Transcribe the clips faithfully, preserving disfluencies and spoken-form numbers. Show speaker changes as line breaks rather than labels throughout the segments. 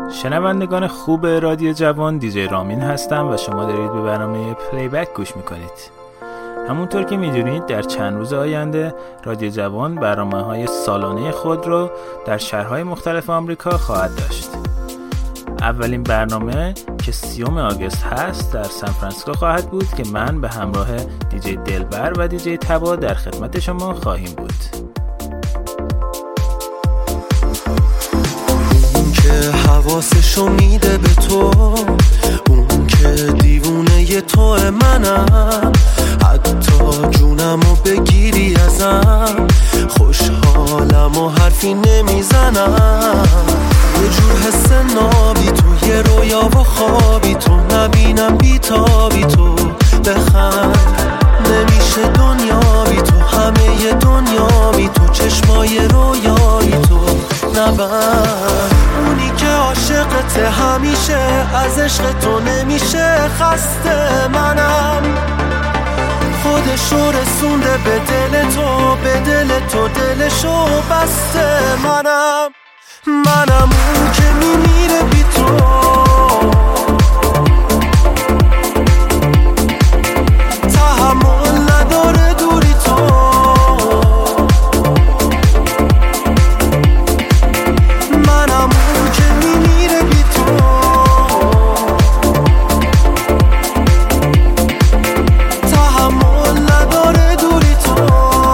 شنوندگان خوب رادیو جوان، دیجی رامین هستم و شما دارید به برنامه پلی بک گوش میکنید. همونطور که میدونید در چند روز آینده رادیو جوان برنامه‌های سالانه خود رو در شهرهای مختلف آمریکا خواهد داشت. اولین برنامه که سیوم آگوست هست در سان فرانسیسکو خواهد بود که من به همراه دیجی دلبر و دیجی تبا در خدمت شما خواهیم بود.
اون که حواسشو میده به تو، اون که دیوونه تو منم، حتی جونمو بگیری ازم، خوشحالم و حرفی نمیزنم. یه جور حس نابی تو، یه رویا و خوابی تو، نبینم بیتابی تو، بخند نمیشه دنیا بی تو، همه ی دنیا بی تو، چشمای رویایی تو نبند. اونی که عاشقته همیشه، از عشق تو نمیشه خسته، منم خودشو رسونده به دل تو، به دل تو دلشو بسته، منم منم اون که میمیره بی تو، تحمل نداره دوری تو، منم اون که میمیره بی تو، تحمل نداره دوری تو.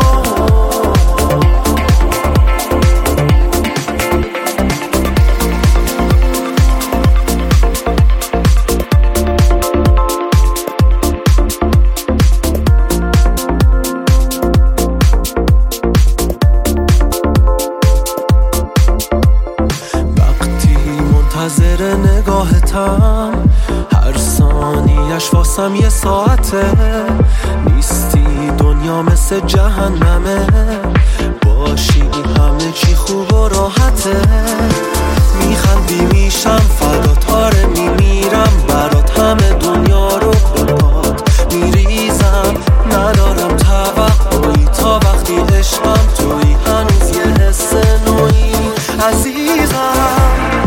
منتظر نگاهتم، هر ثانیش واسم یه ساعته، نیستی دنیا مثل جهنمه، باشی همه چی خوب و راحته، میخندی میشم فدات، آره میمیرم برات، همه دنیا رو بپات میریزم، ندارم توقعی تا وقتی عشقم توی، هنوز یه حس نوعی عزیزم.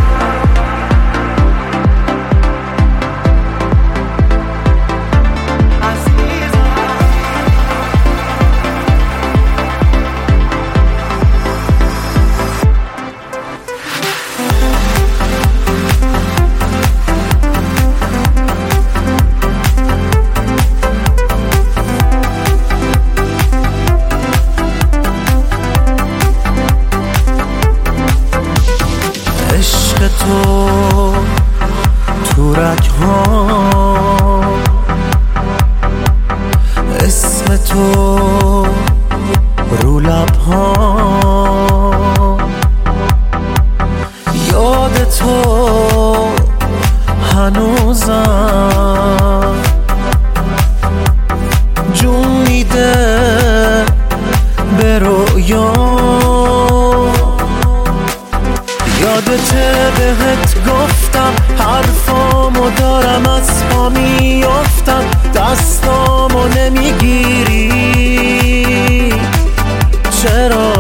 تو تورک ها، اسم تو رو لب ها، یاد تو هنوزم جون میده به رویا، یادته بهت گفتم حرفامو دارم از پا میافتم، دستامو نمیگیری چرا؟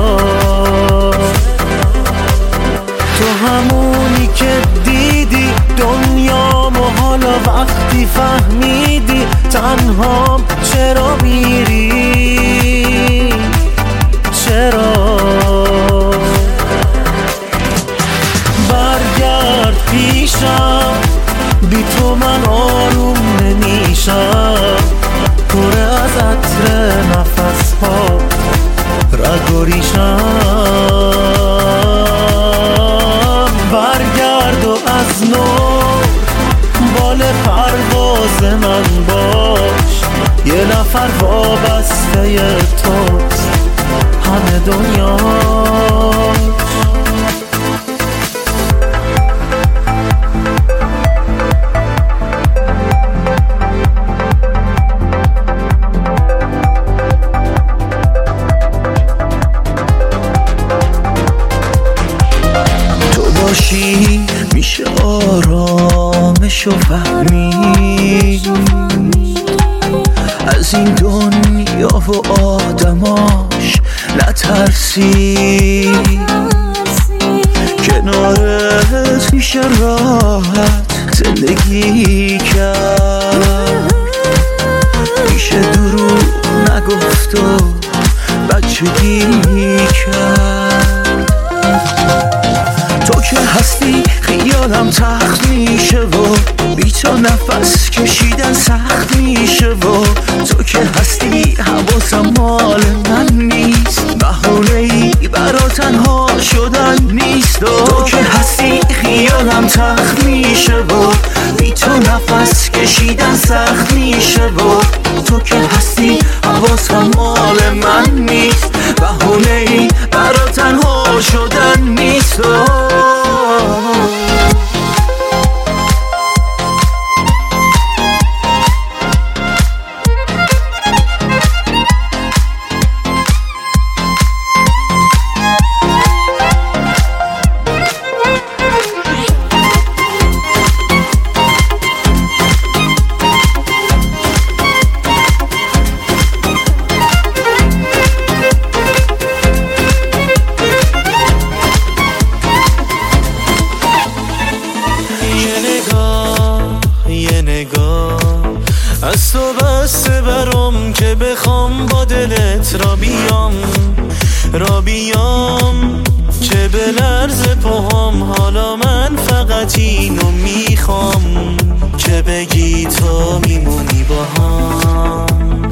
تو همونی که دیدی دنیامو، حالا وقتی فهمیدی تنهام چرا میری؟ چرا؟ برگرد پیشم، بی تو من آروم نمیشم، پر از عطر نفس ها رگ و ریشم. برگرد و از نو بال پرواز من باش، یه نفر وابسته توست همه دنیاش. میشه آرامشو فهمید از این دنیا و آدماش، نترسی کنارت میشه راحت زندگی کرد، میشه دروغ نگفت و بچگی کرد. تو که هستی خیالم تخت میشه و بی تو نفس کشیدن سخت میشه و تو که هستی حواسم مال من نیست، بهانه‌ای برا تنها شدن نیست. و تو که هستی خیالم تخت میشه و بی تو نفس کشیدن سخت میشه و تو که هستی حواسم مال من نیست، بهانه‌ای برا تنها شدن نیست. از تو بسته برام که بخوام با دلت را بیام را بیام، که به لرز پاهام حالا من فقط اینو میخوام که بگی تو میمونی با هم.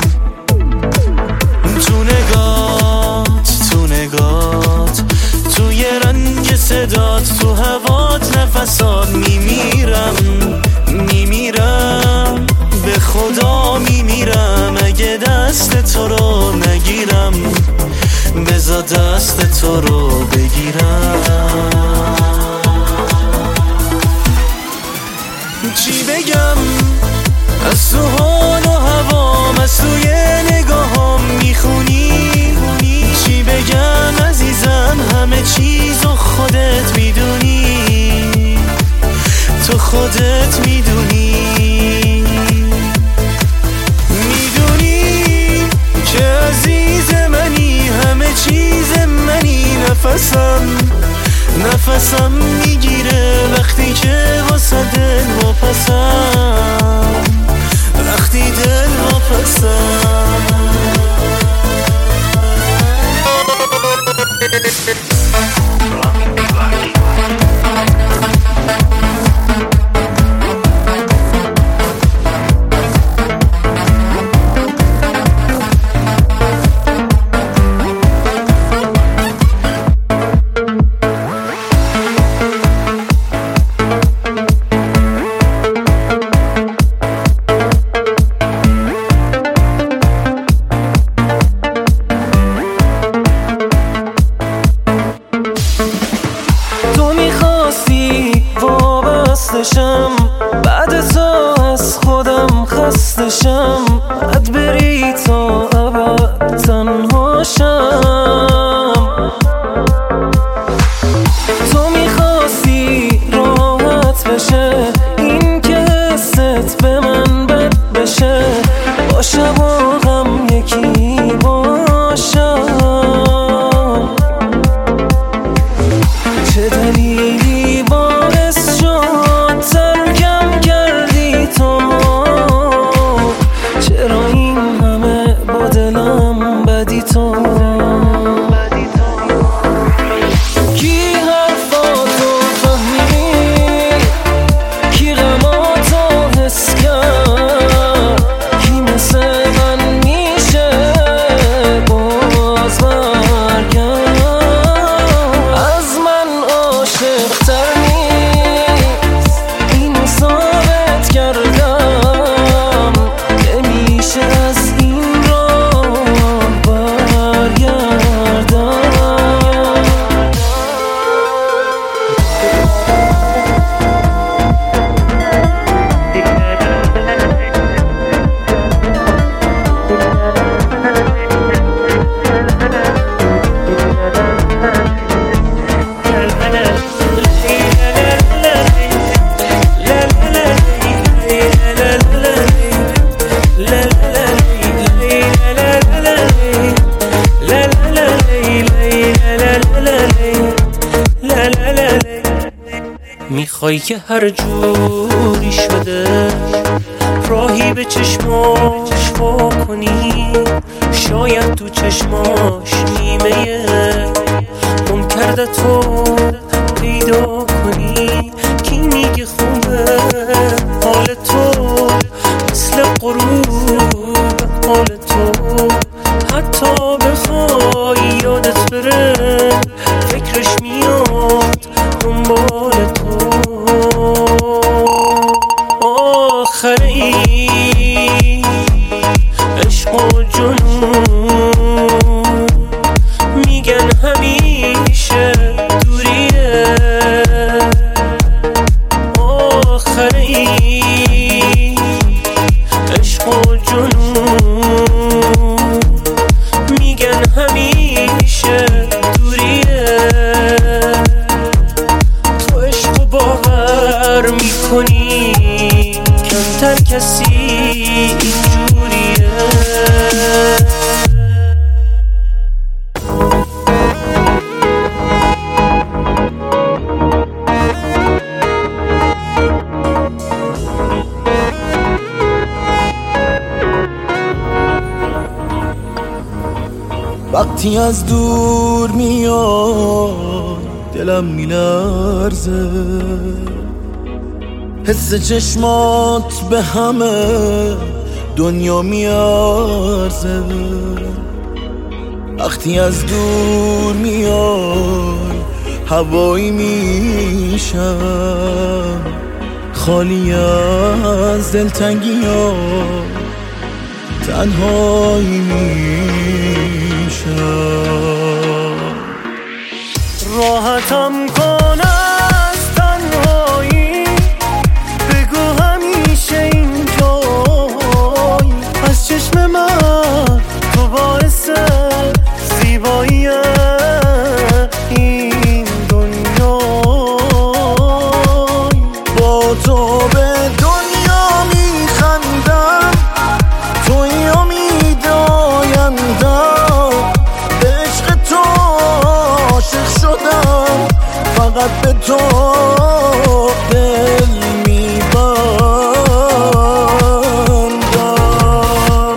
تو نگات تو نگات توی رنگ صدات تو هوات نفسات میمیرم میمیرم به خدا میمیرم اگه دست تو رو نگیرم، بذار دست تو رو بگیرم. چی بگم از تو حال و هوام، از توی نگاهام میخونی، چی بگم عزیزم همه چیزو خودت میدونی، تو خودت میدونی، میدونی که عزیز منی همه چیز منی. نفسم نفسم میگیره وقتی که واسه دل واپسم، وقتی دل واپسم. میخوای که هر جوری شده راهی به چشماش وا کنی، شاید تو چشماش نیمه گم کرده تو پیدا کنی. کی میگه خوبه حال تو مثل غروب حال تو، حتی بخوای یادت بره فکرش میاد دنبال تو. آخره این عشق و جنون میگن همیشه دوریه. آخره این عشق و جنون میگن همیشه دوریه. تو عشق و باور میکنی کمتر کسی اینجوریه.
وقتی از دور میاد دلم میلرزه، حس چشمات به همه دنیا میارزه. وقتی از دور میای هوایی میشم، خالی از دلتنگی ها تنهایی میشم.
راحتم کن از تنهایی، بگو همیشه اینجایی. از چشم من تو باعث زیبایی این دنیایی.
با تو به دنیا میخندم، توی امید آیندم. به عشق تو عاشق شدم، فقط به تو دل میبندم.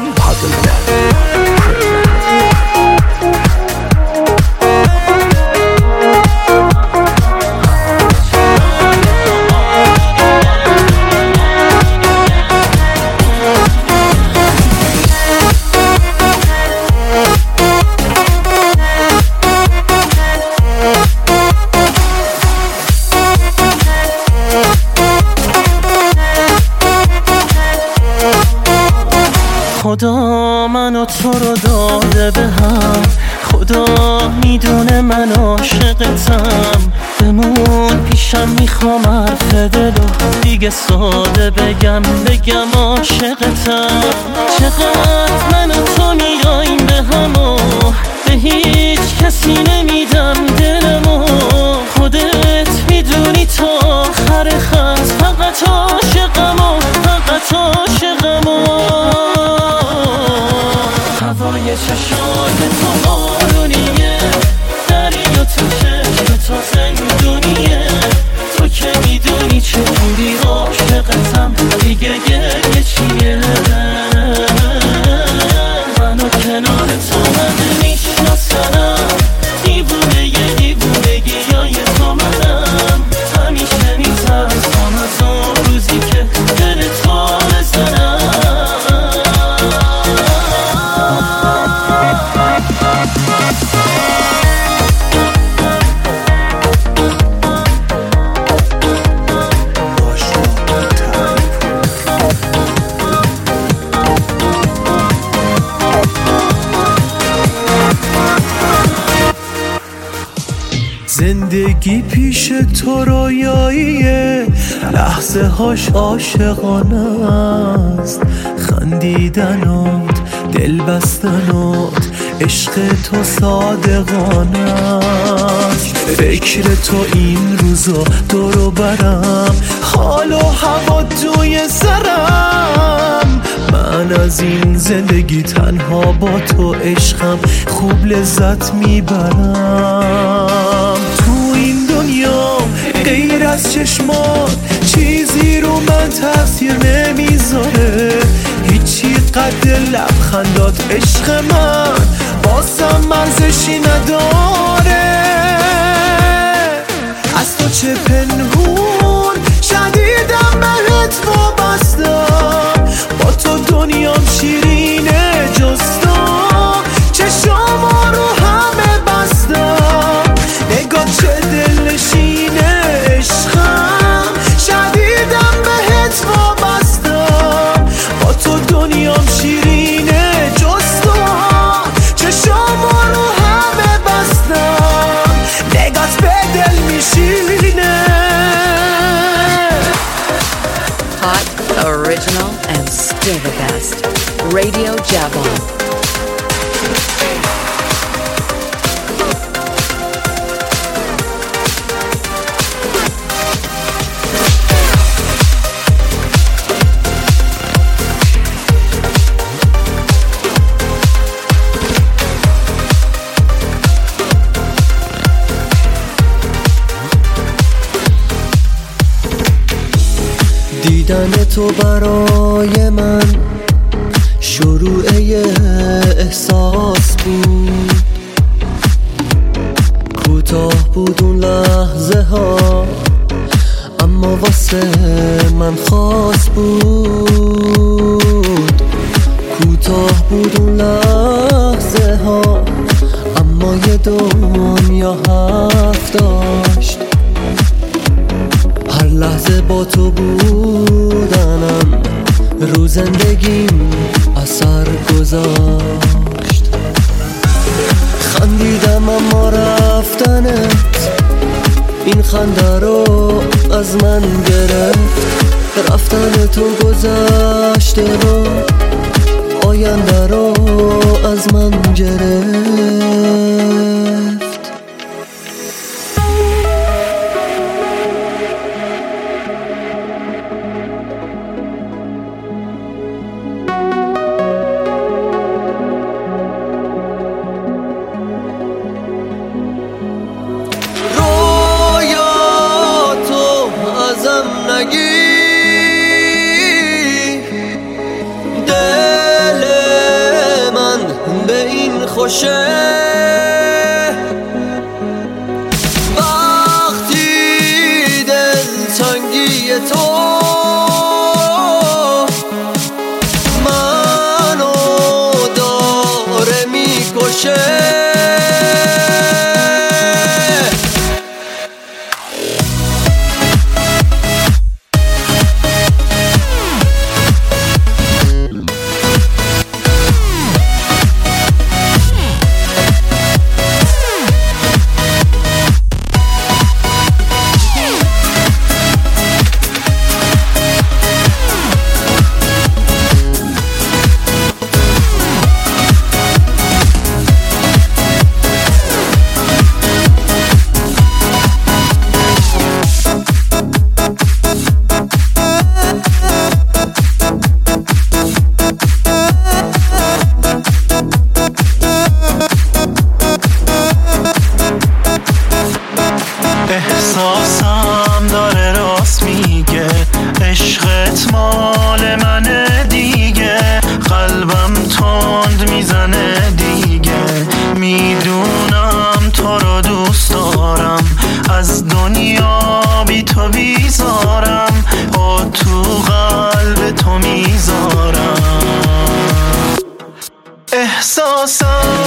خدا منو تو رو داده به هم، خدا میدونه من عاشقتم. بمون پیشم میخوام حرف دلو دیگه ساده بگم بگم عاشقتم. چقدر من و تو میاییم به همو، به هیچ کسی نمیدم دلمو. خودت میدونی تا آخر خط فقط عاشقمو، فقط عاشقمو. هوای چشات تو بارونیه، دریا تو چشم تو زندونیه. تو که میدونی چجوری عاشقتم، دیگه گریه چیه؟ منو کنار تو من میشناسم، دیوونه یه دیوونگی های تو منم. همیشه میترسم از اون روزی که دل تو بزنم.
زندگی پیش تو رویاییه، لحظه هاش عاشقانه است. خندیدنات، دل بستنات، عشق تو صادقانه است. فکر تو این روزا دورو برم، حال و هوا توی سرم. من از این زندگی تنها با تو عشقم خوب لذت میبرم. تو این دنیا غیر از چشمات چیزی رو من تاثیر نمیذاره، هیچی قد لبخندات عشق من بازم مرزشی نداره. از تو چه پنهون شدیدم بهت وابستم، با تو دنیام شیرینه جز تو چشما رو همه بستم، نگاه چه دلنشینه عشقم، شدیدم بهت وابستم، با تو دنیام شیرینه جز تو چشما رو همه بستم، نگاه به دل میشینه.
Hot, original, and still the best. Radio Javon.
دیدن تو برای من شروع احساس بود، کوتاه بود اون لحظه ها اما واسه من خاص بود، کوتاه بود اون لحظه ها اما یه دنیا حرف داشت، هر لحظه با تو بودنم رو زندگیم اثر گذاشت، خندیدم اما رفتنت این خنده رو از من گرفت، رفتن تو گذشته رو آینده رو از من گرفت. خوشه وقتی دلتنگی تو منو داره میکشه.
احساسم داره راست میگه، عشقت مال منه دیگه، قلبم تند میزنه دیگه، میدونم تو رو دوست دارم، از دنیا بی تو بیزارم، پا تو قلب تو میذارم. احساسم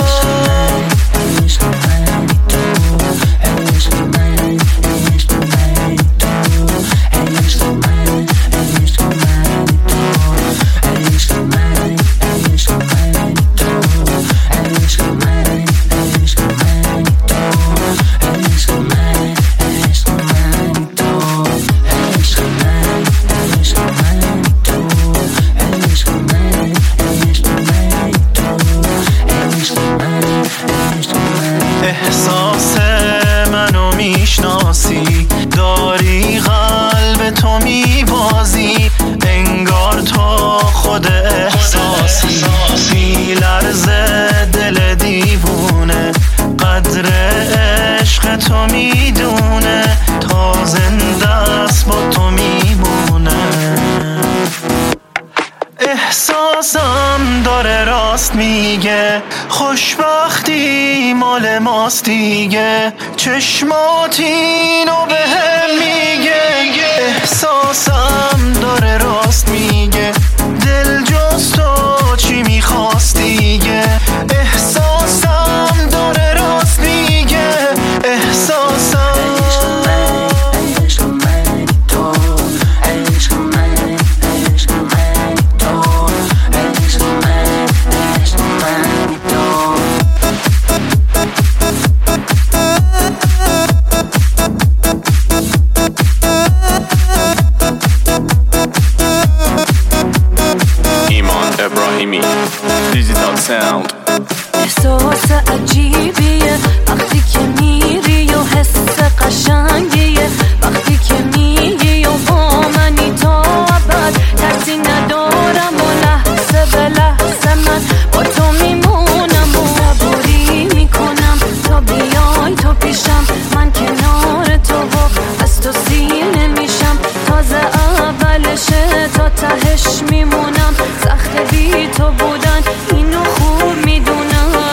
میگه خوشبختی مال ماست دیگه، چشمات اینو به هم میگه، احساسم داره راست میگه، دل جز تو چی میخواست دیگه، احساسم داره راست میگه، احساسم
دیجیتال ساوند.
احساس عجیبیه وقتی که میری و حس قشنگیه وقتی که میگی و با منی تا ابد، ترسی ندارم و لحظه به لحظه من با تو میمونم و صبوری میکنم تا بیای تو پیشم، من کنار تو و از تو سیر نمیشم، تازه اولشه تا تهش میمونم، سخت بی تو بودن اینو خوب میدونم.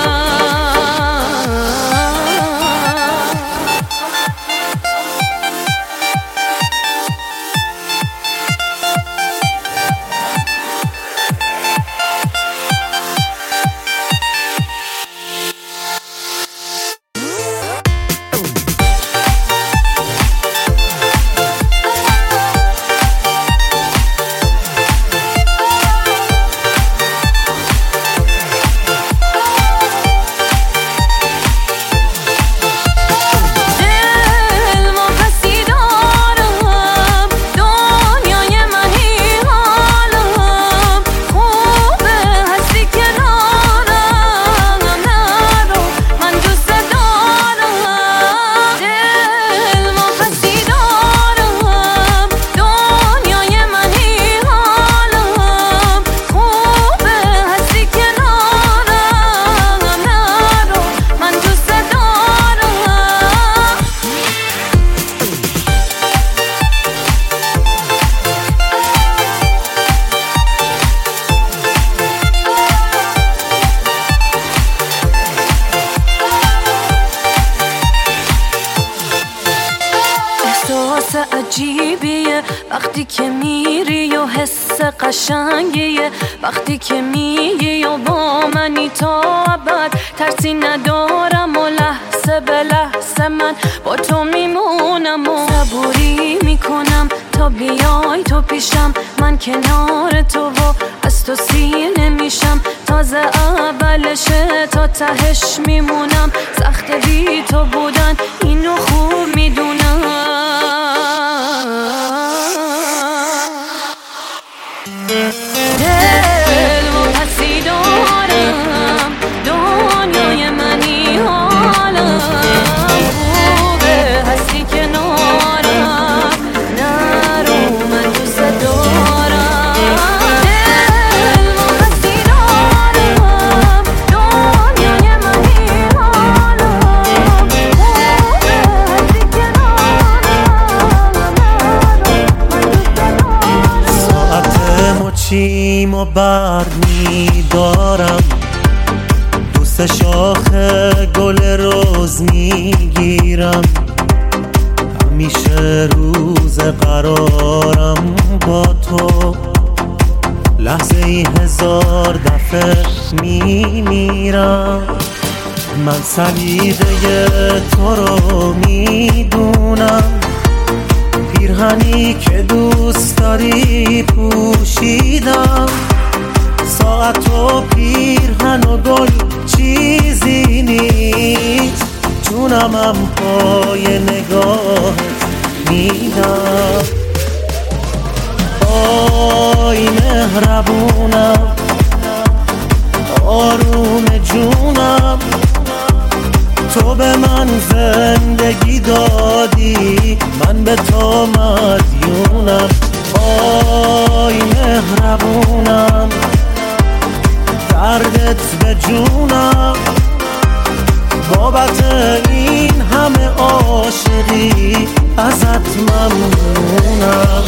عجیبیه وقتی که میری و حس قشنگیه وقتی که میگی و با منی تا ابد، ترسی ندارم و لحظه به لحظه من با تو میمونم و صبوری میکنم تا بیای تو پیشم، من کنار تو و از تو سیر نمیشم، تازه اولشه تا تهش میمونم، سخت بی تو بودن اینو خوب میدونم. دل و پسی دارم دنیای منی حالم، خوبه هستی کنارم، نرو من دوست دارم. دل و پسی دارم دنیای منی حالم، خوبه هستی کنارم، نرو من دوست دارم.
ساعت مچیم و بر میدارم، دوست شاخ گل روز میگیرم، همیشه روز قرارم با تو، لحظه ای هزار دفعه میمیرم، من سلیقه تو رو میدونم، پیرهنی که دوست داری پوشیدم، ساعت و پیرهن و گل چیزی نیست، جونمم پای نگاهت میدم. آی مهربونم آروم جونم، تو به من زندگی دادی، من به تو مدیونم. آی مهربونم دردت به جونم، بابت این همه عاشقی ازت ممنونم.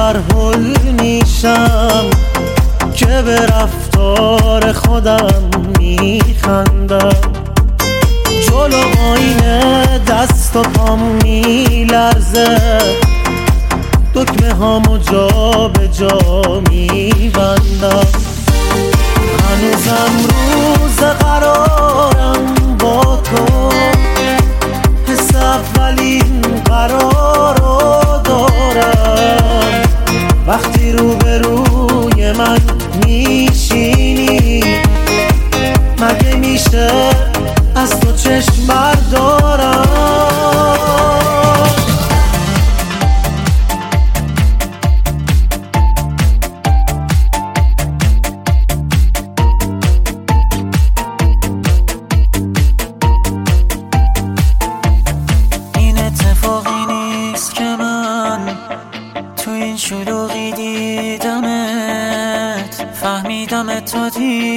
برحل میشم که به رفتار خودم میخندم. جلو آینه دست و پام میلرزه، دکمه هامو جا به جا میبندم. هنوزم روز قرارم با تو، حس اولین قرار رو دارم. وقتی روبروی من میشینی مگه میشه از تو چشم بردارم؟
این اتفاقی نیست که من تو این شلوغی دیدمت، فهمیدمت تا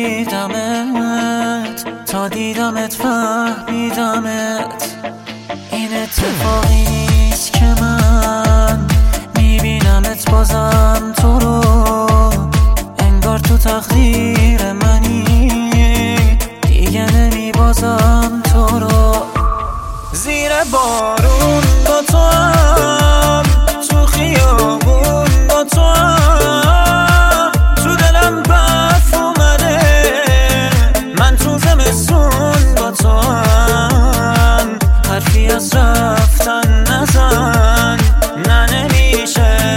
دیدمت، تا دیدمت فهمیدمت. این اتفاقی نیست که من میبینمت بازم تو رو، انگار تو تقدیر منی، دیگه نمیبازم تو رو. زیر بارون با تو هم، تو خیابون با تو هم، تو دلم برف اومده، من تو زمستون با تو هم. حرفی از رفتن نزن، نه نمیشه.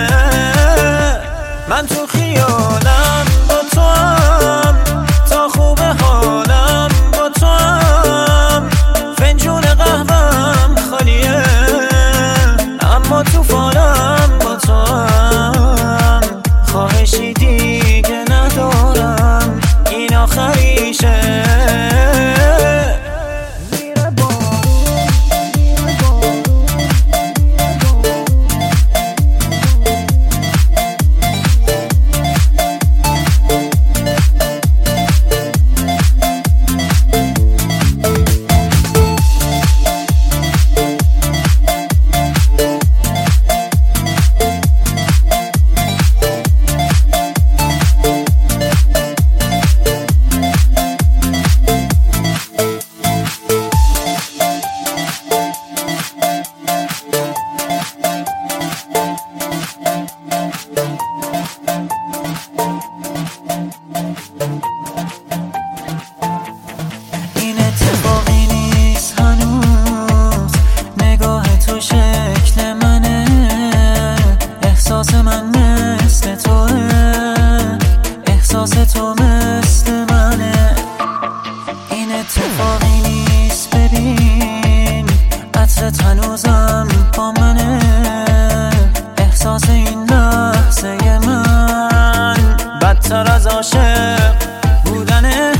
من تو خیالم با تو هم، تا خوب حالم با تو هم. فنجون قهوهم خالیه، اما تو فالم با تو هم. خواهشی دیگه ندارم، این آخریشه. این اتفاقی نیست هنوز، نگاه تو شکل منه، احساس من مثل توه، احساس تو مثل منه. این اتفاقی نیست ببین، عطرت هنوزم با منه، احساس این لحظه من بدتر از عاشق بودنه.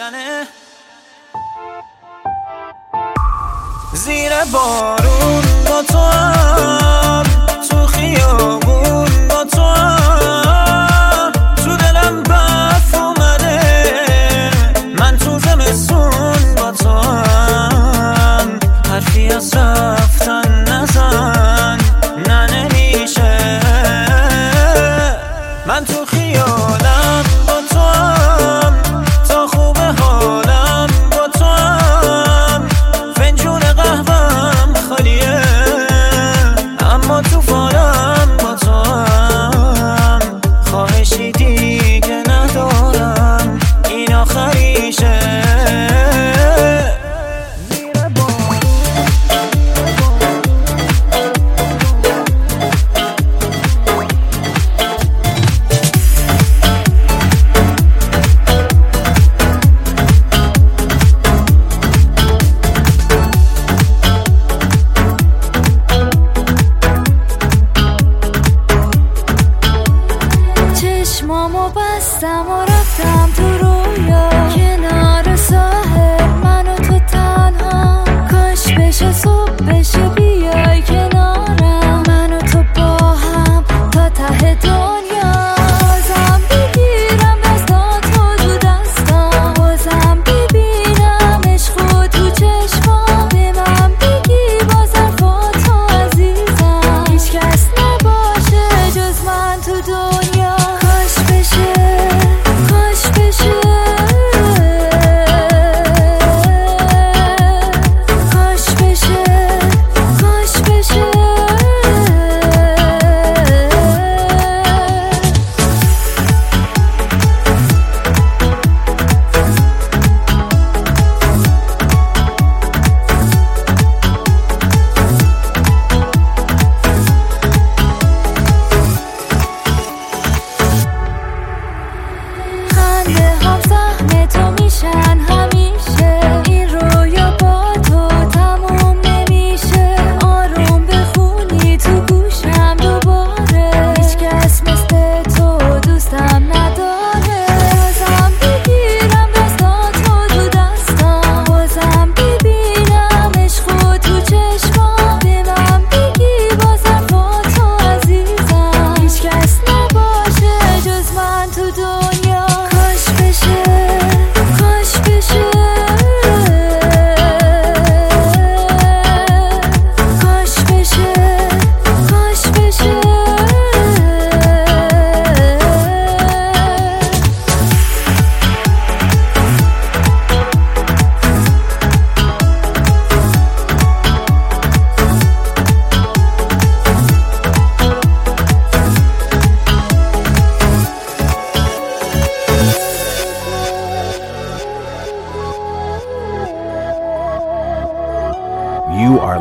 زیر بارون با تو هم، تو خیابون با تو هم، تو دلم برف اومده، من تو زمستون با تو هم. حرفی از رفتن نزن، نه نمیشه. من تو خیالم با تو هم، تا خوب حالم با تو هم. فنجون قهوهم خالیه، اما تو فالم با تو هم. خواهشی دیگه ندارم، این آخریشه. زیر بارون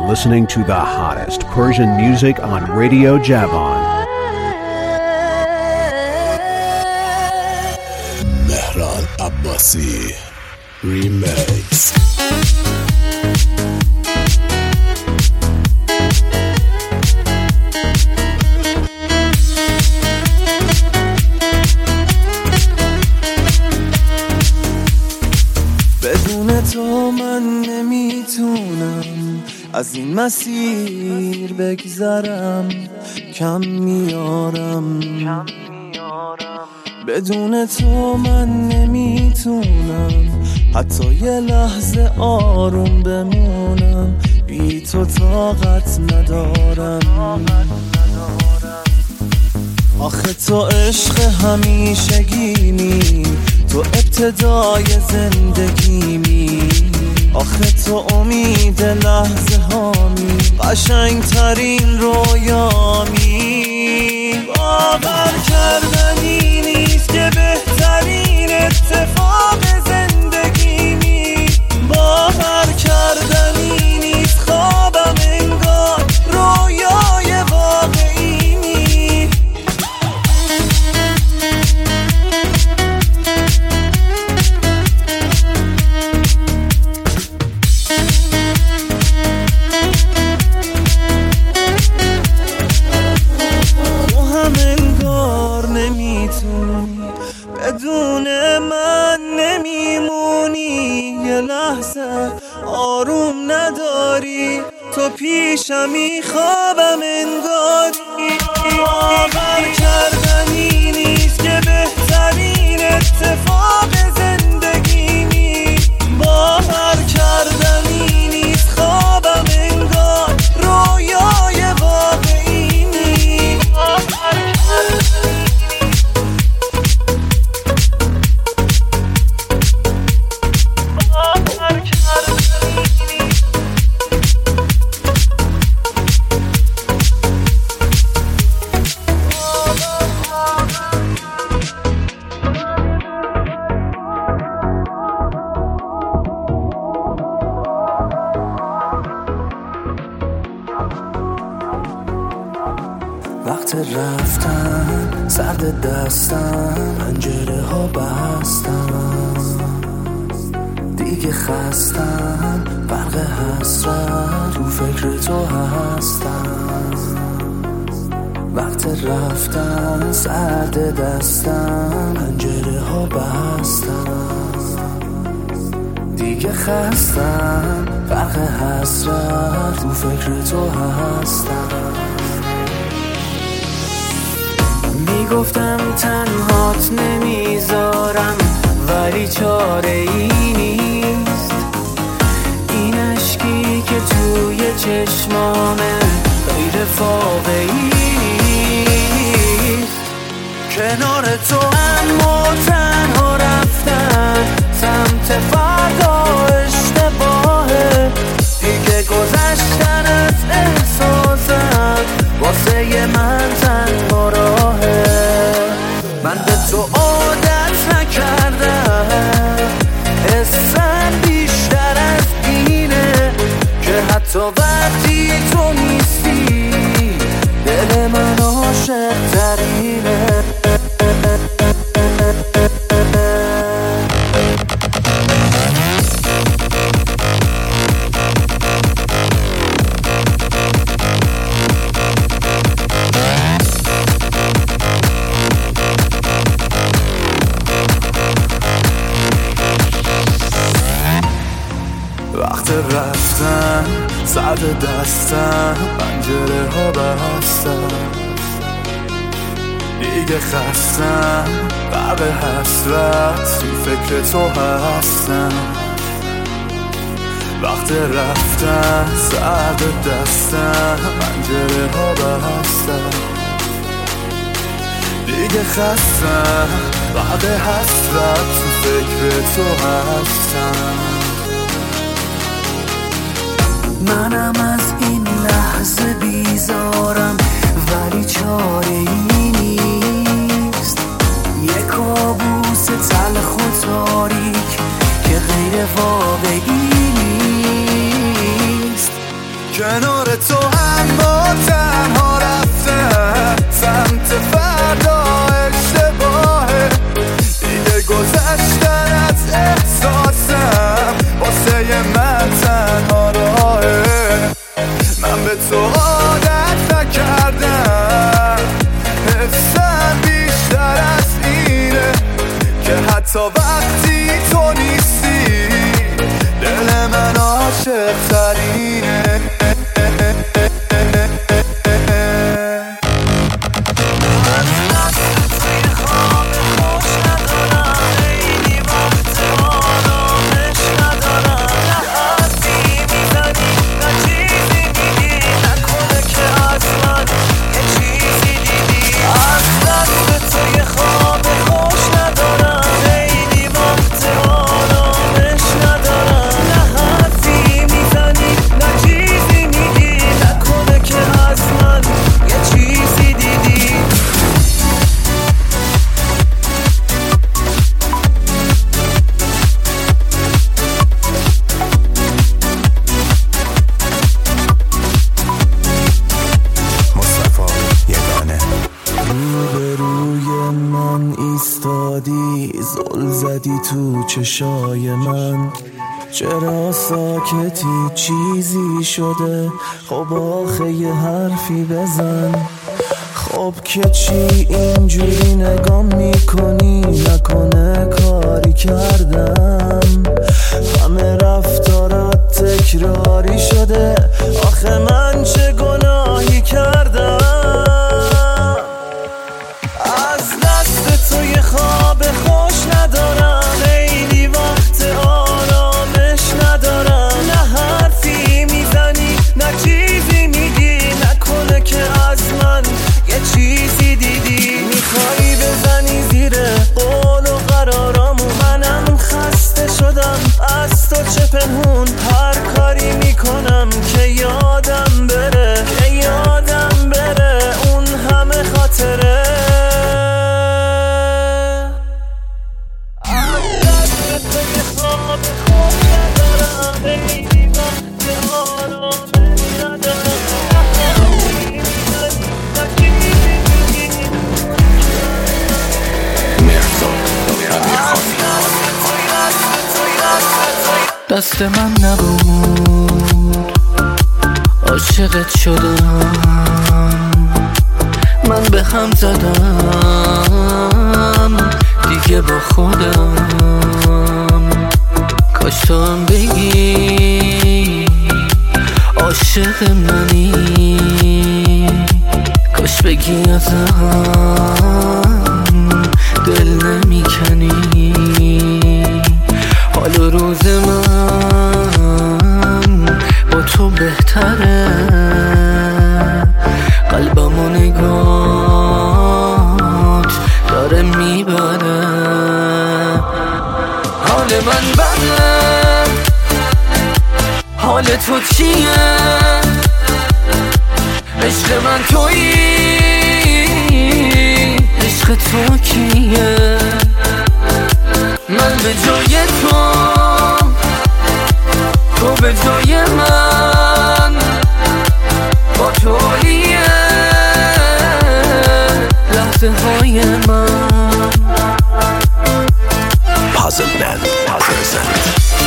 listening to the hottest Persian music on Radio Javan.
Mehran Abbasi Remix.
بدون تو من نمیتونم از این مسیر بگذرم، کم میارم. بدون تو من نمیتونم حتی یه لحظه آروم بمونم، بی تو طاقت ندارم. آخه تو عشق همیشگیمی، تو ابتدای زندگیمی. آخه تو امید لحظه هامی، قشنگ ترین رویامی. باور کردنی نیست که بهترین اتفاق زندگیمی. باور کردنی نیست خوابم انگار رویای واقعیمی. بدون من نمیمونی، یه لحظه آروم نداری، تو پیشمی خوابم انگاری. باور کردنی نیست که بهترین اتفاق زندگیمی. باور کردنی نیست خوابم انگار رویای واقعیمی. وقت رفتن سرد دستم، پنجره ها بستم، دیگه خستم، برق حسرت رو فکر تو هستم. وقت رفتن سرد دستم، پنجره ها بستم، دیگه خستم، برق حسرت رو فکر تو هستم. میگفتم تنهات نمیذارم، ولی چاره ای نیست. این اشکی که توی چشمامه غیر واقعی نیست. کنار تو اما تنها رفتن سمت فردا اشتباهه. دیگه گذشتن از احساسم واسه من تنها راهه. من به تو عادت نکردم، حسم بیشتر از اینه که حتی وقتی تو نیستی دل من عاشق ترینه. وقت رفتن سرد دستم، پنجره ها بستم، دیگه خستم، برق حسرت تو فکر تو هستم. وقت رفتن سرد دستم، پنجره ها بستم، دیگه خستم، برق حسرت تو فکر تو هستم. منم از این لحظه بیزارم، ولی چاره ای نیست. یه کابوس تلخ و تاریک که غیر واقعی نیست. کنار
آره تو اما تنها رفتم سمت فردا اشتباهه دیگه گذشتن از احساسم واسه من تنها راهه من به تو عادت نکردم حسم بیشتر از اینه که حتی وقتی تو نیستی دل من عاشق ترینه تو چشای من چرا ساکتی چیزی شده خب آخه یه حرفی بزن خب که چی اینجوری نگام میکنی نکنه کاری کردم همه رفتارات تکراری شده آخه من چه گناهی کردم از دست تو یه خواب خوش ندارم خیلی وقت آرامش ندارم نه حرفی میزنی نه چیزی میگی نکنه که از من یه چیزی دیدی میخوایی بزنی زیر قول و قرارامو منم خسته شدم از تو چه پنهون هر کاری میکنم که یادم بره که یادم بره اون همه خاطره دست من نبود عاشقت شدم من به هم زدم دیگه با خودم کاش تو هم بگی عاشق منی کاش بگی ازم دل نمیکنی حال و روز من با تو بهتره قلبم و نگات داره میبره حال من بده حال تو چیه عشق من تویی عشق تو کیه من به جای تو تو به جای من با تویه لحظه های من
Puzzle Man present.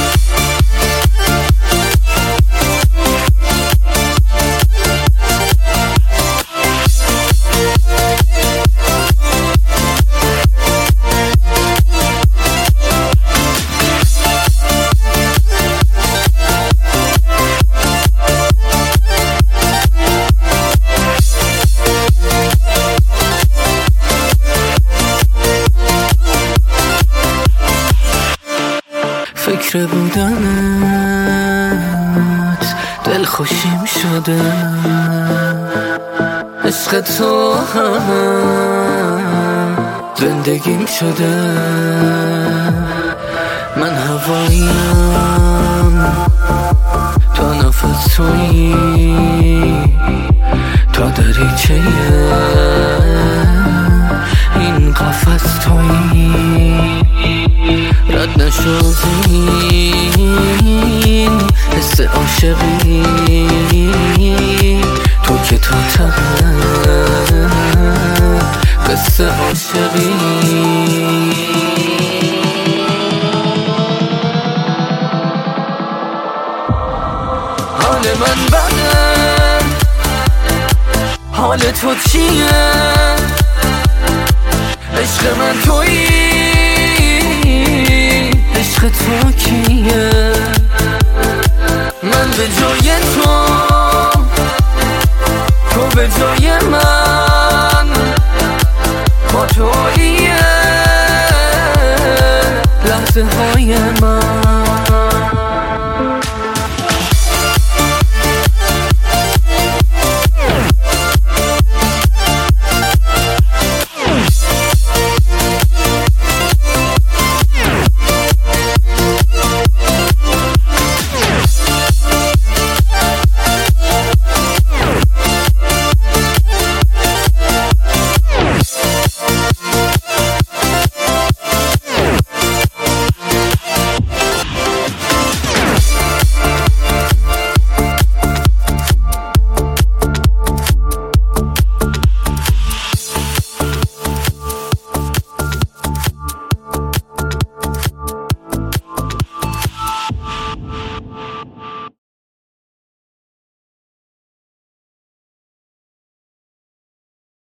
فکر بودنت دل خوشیم شده عشق تو هم زندگیم شده من هواییم تا نفس تویی تا دریچه این قفس تویی رد نشدین حس عاشقی حس عاشقی. حال من بده، حال تو چیه؟ عشق من تویی، عشق تو کیه؟ من به جای تو، تو به جای من، با توییه لحظه ها